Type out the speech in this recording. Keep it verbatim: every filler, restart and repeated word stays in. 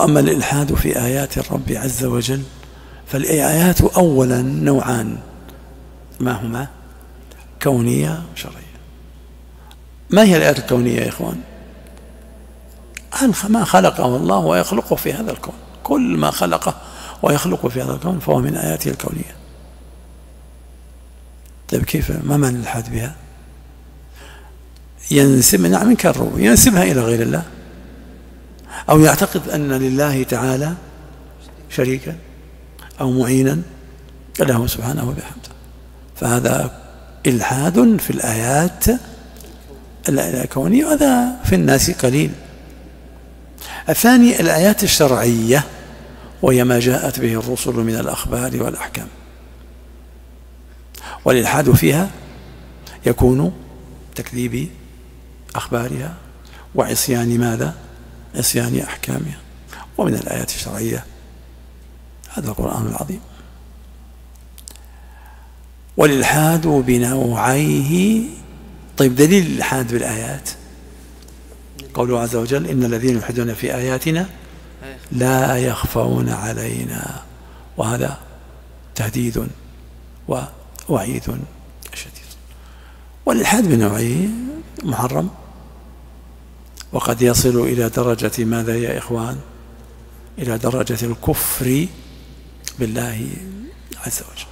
وأما الإلحاد في آيات الرب عز وجل فالآيات أولا نوعان، ما هما؟ كونية وشرعية. ما هي الآيات الكونية يا إخوان؟ ما خلقه الله ويخلقه في هذا الكون، كل ما خلقه ويخلقه في هذا الكون فهو من آياته الكونية. طيب كيف ما معنى الإلحاد بها؟ ينسب، نعم من كرر ينسبها إلى غير الله، أو يعتقد أن لله تعالى شريكا أو معينا له سبحانه وبحمده، فهذا إلحاد في الآيات الكونية، وهذا في الناس قليل. الثاني الآيات الشرعية، وهي ما جاءت به الرسل من الأخبار والأحكام، والإلحاد فيها يكون تكذيب أخبارها وعصيان ماذا؟ عصيان أحكامها. ومن الآيات الشرعية هذا القرآن العظيم. والإلحاد بنوعيه. طيب دليل الإلحاد بالآيات قوله عز وجل إن الذين يلحدون في آياتنا لا يخفون علينا، وهذا تهديد ووعيد شديد. والإلحاد بنوعيه محرم، وقد يصل إلى درجة ماذا يا إخوان؟ إلى درجة الكفر بالله عز وجل.